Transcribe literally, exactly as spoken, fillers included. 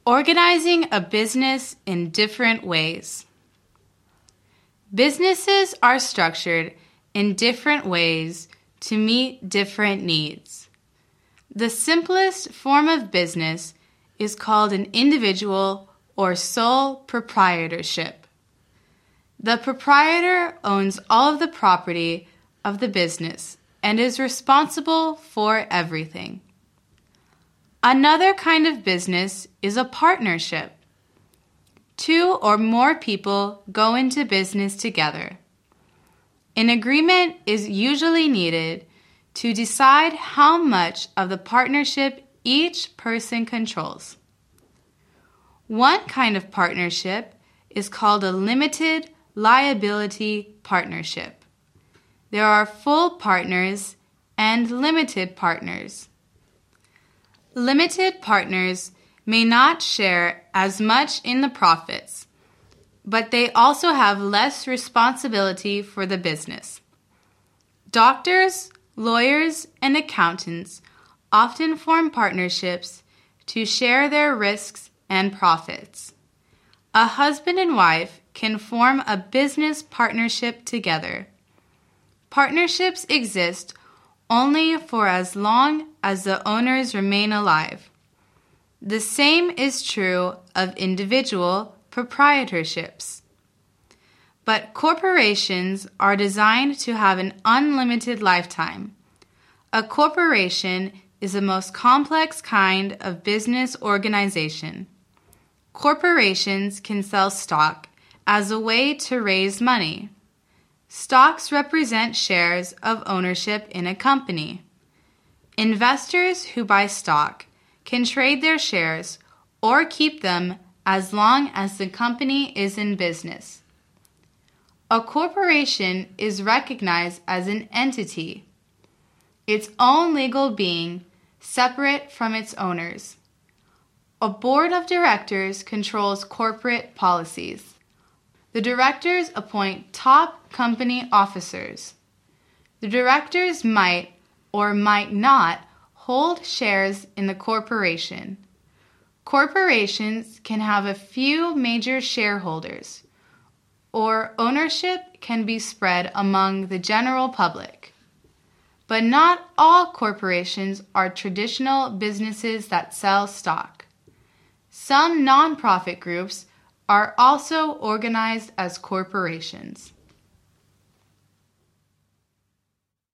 Organizing a business in different ways. Businesses are structured in different ways to meet different needs. The simplest form of business is called an individual or sole proprietorship. The proprietor owns all of the property of the business and is responsible for everything. Another kind of business is a partnership. Two or more people go into business together. An agreement is usually needed to decide how much of the partnership each person controls. One kind of partnership is called a limited liability partnership. There are full partners and limited partners. Limited partners may not share as much in the profits, but they also have less responsibility for the business. Doctors, lawyers, and accountants often form partnerships to share their risks and profits. A husband and wife can form a business partnership together. Partnerships exist only for as long as the owners remain alive. The same is true of individual proprietorships. But corporations are designed to have an unlimited lifetime. A corporation is the most complex kind of business organization. Corporations can sell stock as a way to raise money. Stocks represent shares of ownership in a company. Investors who buy stock can trade their shares or keep them as long as the company is in business. A corporation is recognized as an entity, its own legal being, separate from its owners. A board of directors controls corporate policies. The directors appoint top company officers. The directors might or might not hold shares in the corporation. Corporations can have a few major shareholders, or ownership can be spread among the general public. But not all corporations are traditional businesses that sell stock. Some nonprofit groups are also organized as corporations.